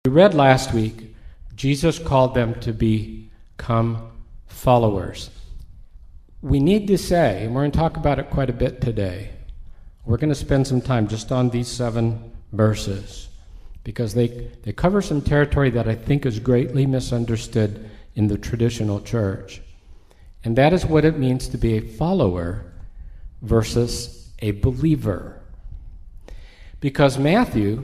We read last week, Jesus called them to become followers. We need to say, and we're going to talk about it quite a bit today, we're going to spend some time just on these 7 verses because they cover some territory that I think is greatly misunderstood in the traditional church. And that is what it means to be a follower versus a believer. Because Matthew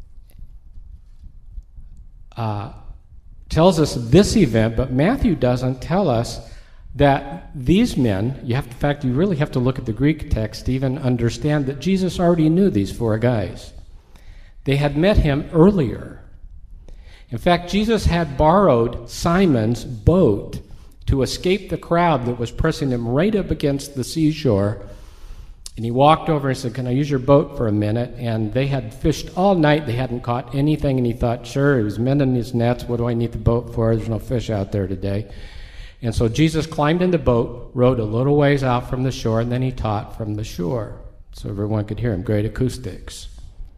tells us this event, but Matthew doesn't tell us that these men, you really have to look at the Greek text to even understand that Jesus already knew these 4 guys. They had met him earlier. In fact, Jesus had borrowed Simon's boat to escape the crowd that was pressing him right up against the seashore. And he walked over and said, "Can I use your boat for a minute?" And they had fished all night. They hadn't caught anything. And he thought, sure, he was mending his nets. What do I need the boat for? There's no fish out there today. And so Jesus climbed in the boat, rowed a little ways out from the shore, and then he taught from the shore so everyone could hear him. Great acoustics.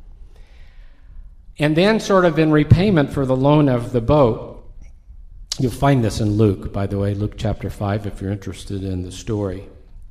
And then sort of in repayment for the loan of the boat, you'll find this in Luke, by the way, Luke chapter 5, if you're interested in the story.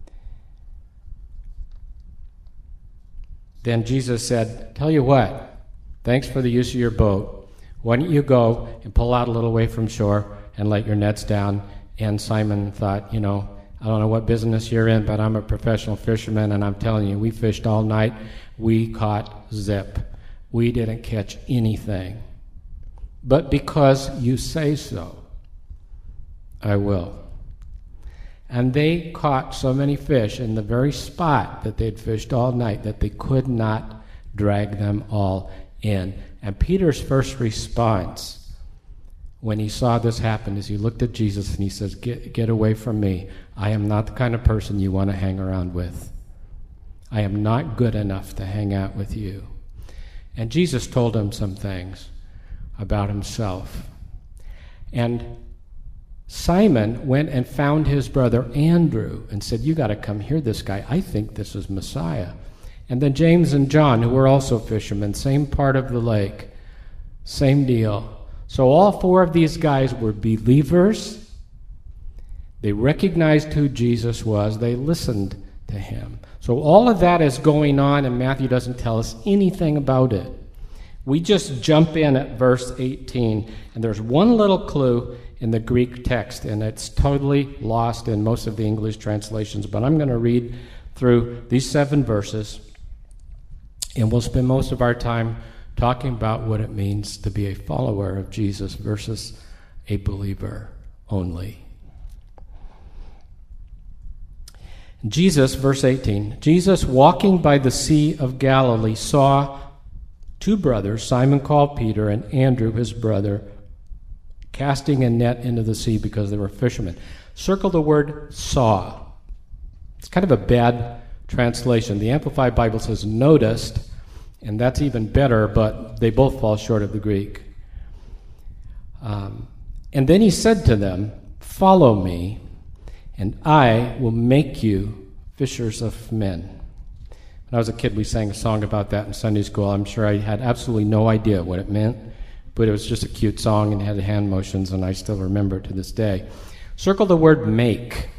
Then Jesus said, "Tell you what, thanks for the use of your boat. Why don't you go and pull out a little way from shore and let your nets down?" And Simon thought, I don't know what business you're in, but I'm a professional fisherman, and I'm telling you, we fished all night. We caught zip. We didn't catch anything. But because you say so, I will. And they caught so many fish in the very spot that they'd fished all night that they could not drag them all in. And Peter's first response when he saw this happen is he looked at Jesus and he says, get away from me. I am not the kind of person you want to hang around with. I am not good enough to hang out with you. And Jesus told him some things about himself. And Simon went and found his brother Andrew and said, "You got to come hear this guy. I think this is Messiah." And then James and John, who were also fishermen, same part of the lake, same deal. So all 4 of these guys were believers. They recognized who Jesus was. They listened to him. So all of that is going on, and Matthew doesn't tell us anything about it. We just jump in at verse 18, and there's one little clue in the Greek text, and it's totally lost in most of the English translations, but I'm going to read through these 7 verses, and we'll spend most of our time talking about what it means to be a follower of Jesus versus a believer only. Jesus, verse 18, Jesus walking by the Sea of Galilee saw 2 brothers, Simon called Peter and Andrew his brother, casting a net into the sea because they were fishermen. Circle the word saw. It's kind of a bad translation. The Amplified Bible says noticed, and that's even better, but they both fall short of the Greek. And then he said to them, "Follow me, and I will make you fishers of men." When I was a kid, we sang a song about that in Sunday school. I'm sure I had absolutely no idea what it meant, but it was just a cute song and had hand motions, and I still remember it to this day. Circle the word make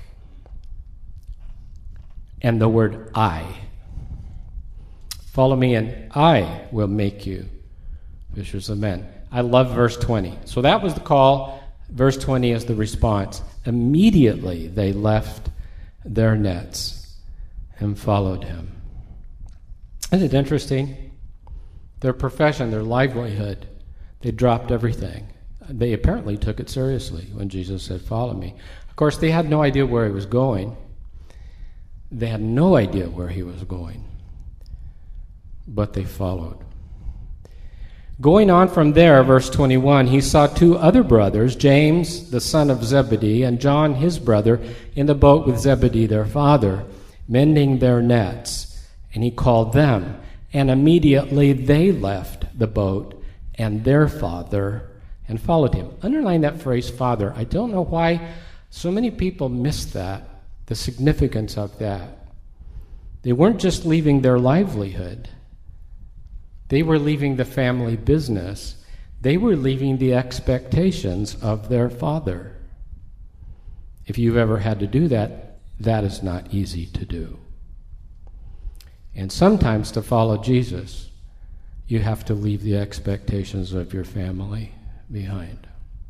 and the word I. Follow me, and I will make you fishers of men. I love verse 20. So that was the call. Verse 20 is the response. Immediately they left their nets and followed him. Isn't it interesting? Their profession, their livelihood, they dropped everything. They apparently took it seriously when Jesus said, "Follow me." Of course, they had no idea where he was going. They had no idea where he was going. But they followed. Going on from there, verse 21, he saw 2 other brothers, James, the son of Zebedee, and John, his brother, in the boat with Zebedee, their father, mending their nets. And he called them. And immediately they left the boat and their father and followed him. Underline that phrase, father. I don't know why so many people miss that, the significance of that. They weren't just leaving their livelihood. They were leaving the family business. They were leaving the expectations of their father. If you've ever had to do that, that is not easy to do. And sometimes to follow Jesus, you have to leave the expectations of your family behind.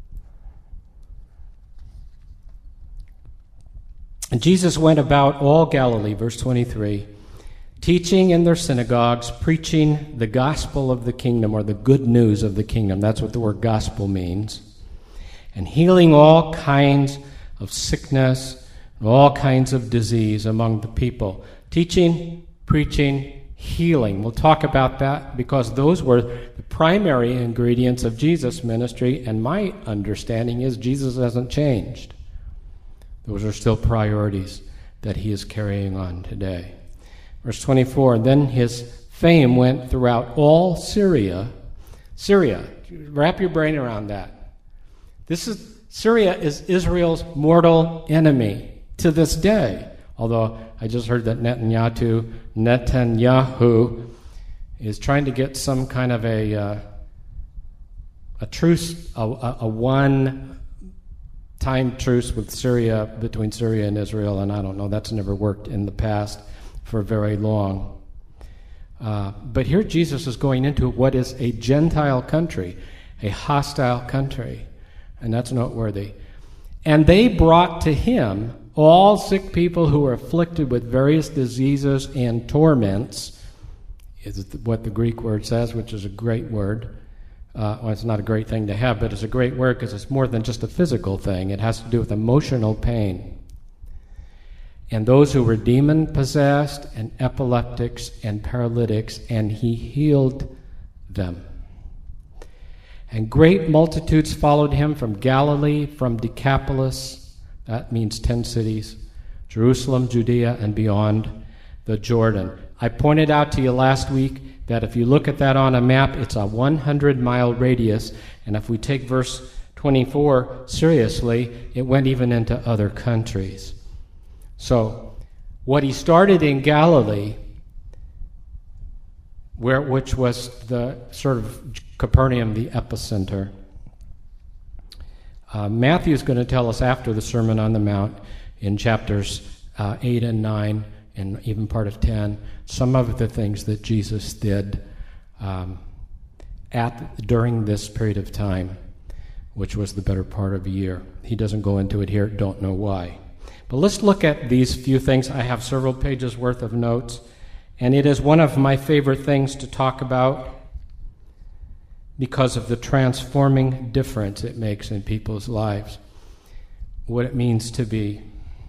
And Jesus went about all Galilee, verse 23, teaching in their synagogues, preaching the gospel of the kingdom, or the good news of the kingdom. That's what the word gospel means. And healing all kinds of sickness, and all kinds of disease among the people. Teaching, preaching, healing. We'll talk about that because those were the primary ingredients of Jesus' ministry, and my understanding is Jesus hasn't changed. Those are still priorities that he is carrying on today. Verse 24, then his fame went throughout all Syria. Syria, wrap your brain around that. Syria is Israel's mortal enemy to this day. Although I just heard that Netanyahu is trying to get some kind of a truce, a one-time truce with Syria, between Syria and Israel, and I don't know, that's never worked in the past for very long. But here Jesus is going into what is a Gentile country, a hostile country, and that's noteworthy. And they brought to him all sick people who were afflicted with various diseases and torments, is what the Greek word says, which is a great word. Well, it's not a great thing to have, but it's a great word because it's more than just a physical thing. It has to do with emotional pain. And those who were demon-possessed and epileptics and paralytics, and he healed them. And great multitudes followed him from Galilee, from Decapolis, that means 10 cities, Jerusalem, Judea, and beyond the Jordan. I pointed out to you last week that if you look at that on a map, it's a 100-mile radius, and if we take verse 24 seriously, it went even into other countries. So, what he started in Galilee, which was the sort of Capernaum, the epicenter. Matthew is going to tell us after the Sermon on the Mount in chapters 8 and 9 and even part of 10, some of the things that Jesus did during this period of time, which was the better part of a year. He doesn't go into it here, don't know why. But let's look at these few things. I have several pages worth of notes, and it is one of my favorite things to talk about because of the transforming difference it makes in people's lives, what it means to be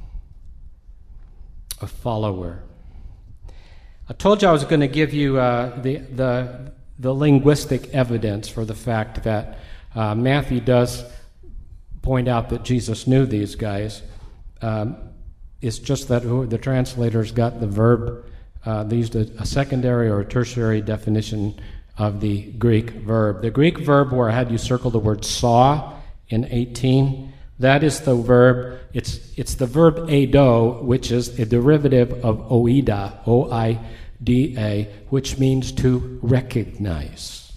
a follower. I told you I was going to give you the linguistic evidence for the fact that Matthew does point out that Jesus knew these guys. It's just that the translators got the verb, they used a secondary or a tertiary definition of the Greek verb. The Greek verb where I had you circle the word saw in 18, that is the verb, it's the verb eido, which is a derivative of oida, O-I-D-A, which means to recognize.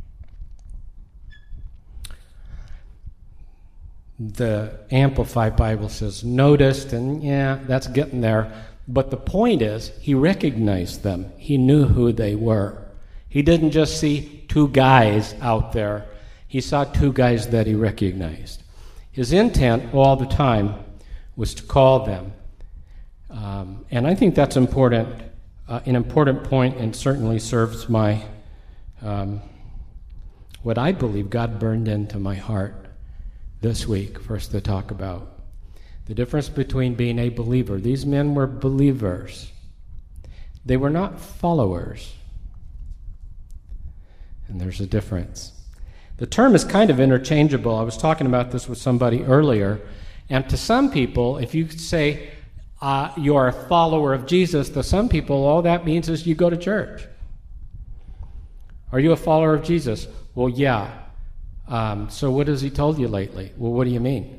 The Amplified Bible says noticed, and yeah, that's getting there. But the point is, he recognized them. He knew who they were. He didn't just see two guys out there. He saw two guys that he recognized. His intent all the time was to call them. And I think that's important, an important point, and certainly serves my, what I believe God burned into my heart this week for us to talk about. The difference between being a believer. These men were believers. They were not followers. And there's a difference. The term is kind of interchangeable. I was talking about this with somebody earlier. And to some people, if you say you're a follower of Jesus, to some people, all that means is you go to church. Are you a follower of Jesus? Well, yeah. So what has he told you lately? Well, what do you mean?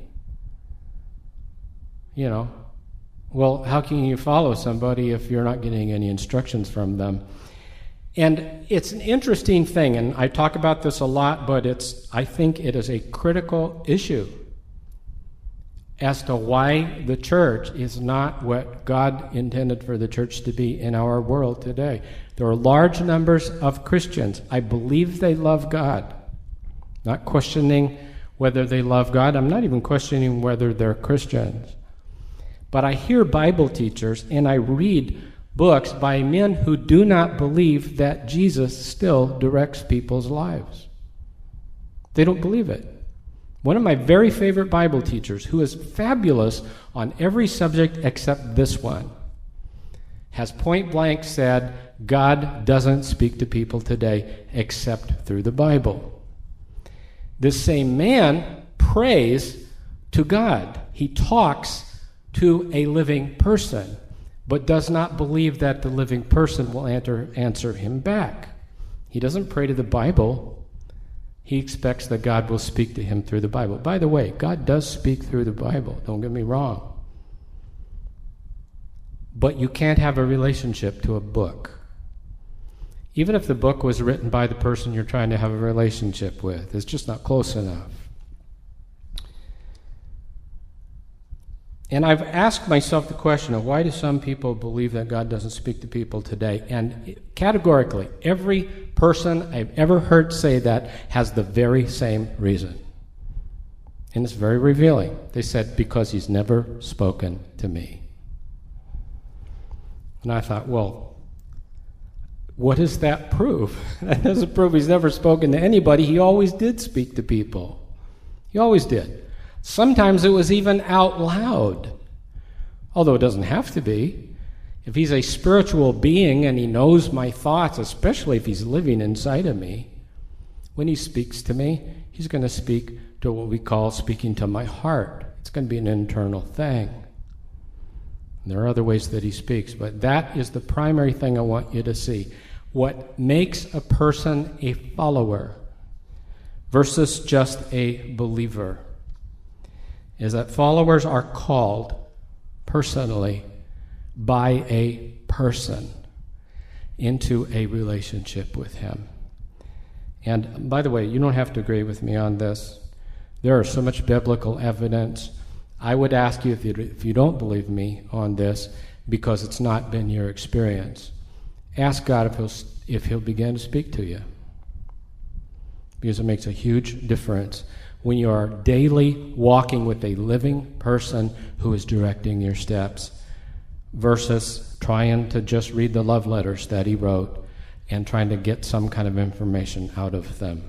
You know, well, how can you follow somebody if you're not getting any instructions from them? And it's an interesting thing, and I talk about this a lot, but I think it is a critical issue as to why the church is not what God intended for the church to be in our world today. There are large numbers of Christians. I believe they love God. Not questioning whether they love God. I'm not even questioning whether they're Christians. But I hear Bible teachers and I read books by men who do not believe that Jesus still directs people's lives. They don't believe it. One of my very favorite Bible teachers, who is fabulous on every subject except this one, has point blank said, God doesn't speak to people today except through the Bible. This same man prays to God. He talks to a living person, but does not believe that the living person will answer him back. He doesn't pray to the Bible. He expects that God will speak to him through the Bible. By the way, God does speak through the Bible. Don't get me wrong. But you can't have a relationship to a book. Even if the book was written by the person you're trying to have a relationship with, it's just not close enough. And I've asked myself the question of why do some people believe that God doesn't speak to people today? And categorically, every person I've ever heard say that has the very same reason. And it's very revealing. They said, because he's never spoken to me. And I thought, well, what does that prove? That doesn't prove he's never spoken to anybody. He always did speak to people. He always did. Sometimes it was even out loud, although it doesn't have to be. If he's a spiritual being and he knows my thoughts, especially if he's living inside of me, when he speaks to me, he's going to speak to what we call speaking to my heart. It's going to be an internal thing. And there are other ways that he speaks, but that is the primary thing I want you to see. What makes a person a follower versus just a believer is that followers are called personally by a person into a relationship with him. And by the way, you don't have to agree with me on this. There is so much biblical evidence. I would ask you, if you don't believe me on this, because it's not been your experience, ask God if he'll begin to speak to you. Because it makes a huge difference when you are daily walking with a living person who is directing your steps versus trying to just read the love letters that he wrote and trying to get some kind of information out of them.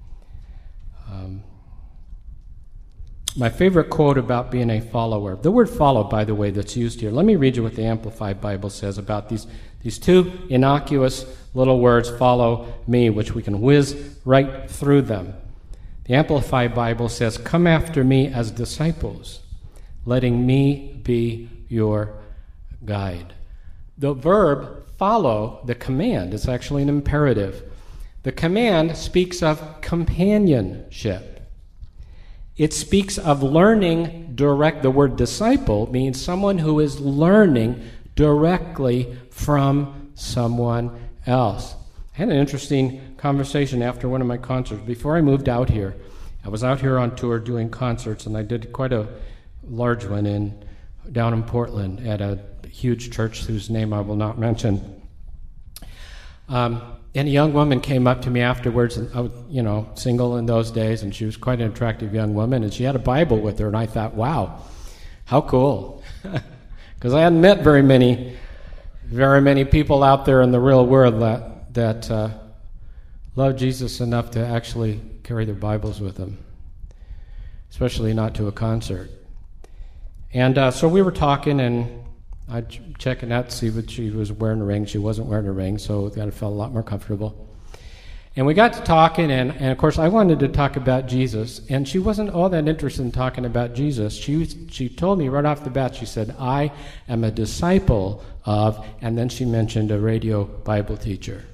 My favorite quote about being a follower, the word follow, by the way, that's used here. Let me read you what the Amplified Bible says about these two innocuous little words, follow me, which we can whiz right through them. The Amplified Bible says, come after me as disciples, letting me be your guide. The verb follow, the command, is actually an imperative. The command speaks of companionship. It speaks of learning direct. The word disciple means someone who is learning directly from someone else. I had an interesting conversation after one of my concerts. Before I moved out here, I was out here on tour doing concerts, and I did quite a large one down in Portland at a huge church whose name I will not mention. And a young woman came up to me afterwards, and I was, single in those days, and she was quite an attractive young woman, and she had a Bible with her, and I thought, wow, how cool. Because I hadn't met very many people out there in the real world that love Jesus enough to actually carry their Bibles with them, especially not to a concert. And so we were talking, and I checking out to see if she was wearing a ring. She wasn't wearing a ring, so I felt a lot more comfortable. And we got to talking, and of course I wanted to talk about Jesus, and she wasn't all that interested in talking about Jesus. She told me right off the bat, she said, I am a disciple of, and then she mentioned a radio Bible teacher.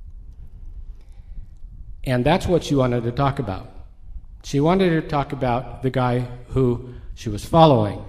And that's what she wanted to talk about. She wanted to talk about the guy who she was following.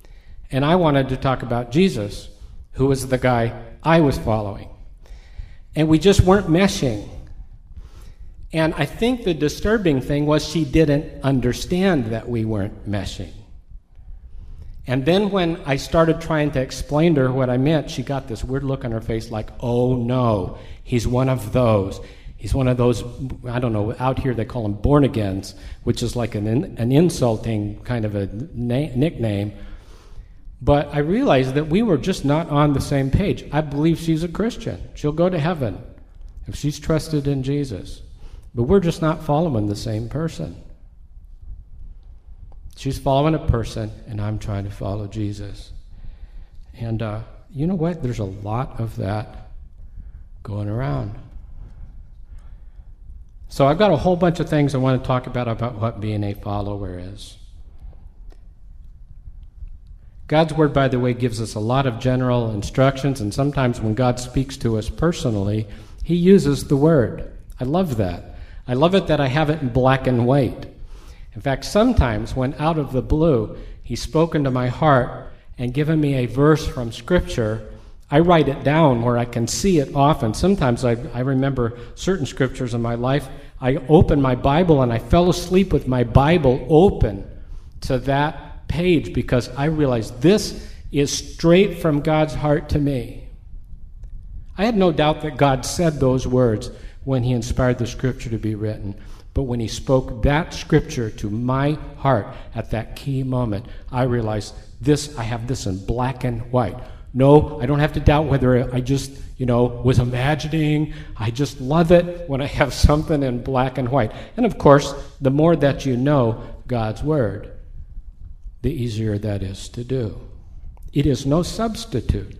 And I wanted to talk about Jesus, who was the guy I was following. And we just weren't meshing. And I think the disturbing thing was she didn't understand that we weren't meshing. And then when I started trying to explain to her what I meant, she got this weird look on her face like, oh no, he's one of those. He's one of those, I don't know, out here they call them born-agains, which is like an insulting kind of a nickname. But I realized that we were just not on the same page. I believe she's a Christian. She'll go to heaven if she's trusted in Jesus. But we're just not following the same person. She's following a person, and I'm trying to follow Jesus. And you know what? There's a lot of that going around. So I've got a whole bunch of things I want to talk about what being a follower is. God's Word, by the way, gives us a lot of general instructions, and sometimes when God speaks to us personally, He uses the Word. I love that. I love it that I have it in black and white. In fact, sometimes when out of the blue, He's spoken to my heart and given me a verse from Scripture, I write it down where I can see it often. Sometimes I remember certain scriptures in my life. I opened my Bible and I fell asleep with my Bible open to that page because I realized this is straight from God's heart to me. I had no doubt that God said those words when He inspired the Scripture to be written. But when He spoke that Scripture to my heart at that key moment, I realized I have this in black and white. No, I don't have to doubt whether I just, was imagining. I just love it when I have something in black and white. And of course, the more that you know God's Word, the easier that is to do. It is no substitute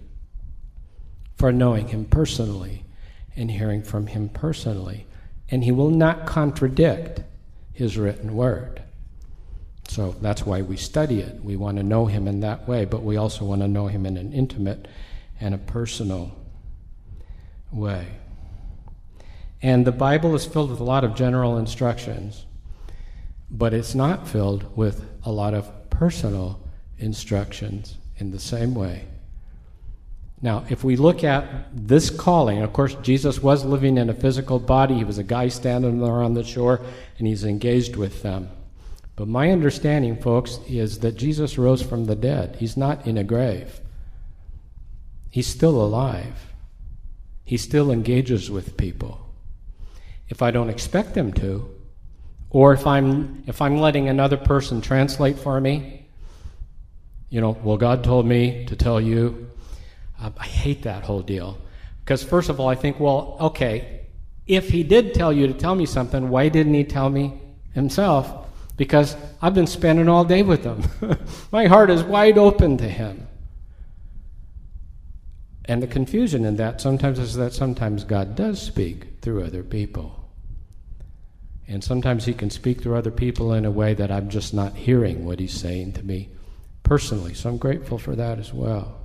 for knowing Him personally and hearing from Him personally. And He will not contradict His written Word. So that's why we study it. We want to know Him in that way, but we also want to know Him in an intimate and a personal way. And the Bible is filled with a lot of general instructions, but it's not filled with a lot of personal instructions in the same way. Now, if we look at this calling, of course, Jesus was living in a physical body. He was a guy standing there on the shore, and He's engaged with them. But my understanding, folks, is that Jesus rose from the dead. He's not in a grave. He's still alive. He still engages with people. If I don't expect Him to, or if I'm letting another person translate for me, well, God told me to tell you. I hate that whole deal. Because first of all, I think, well, okay, if He did tell you to tell me something, why didn't He tell me Himself? Because I've been spending all day with Him. My heart is wide open to Him. And the confusion in that sometimes is that sometimes God does speak through other people. And sometimes He can speak through other people in a way that I'm just not hearing what He's saying to me personally. So I'm grateful for that as well.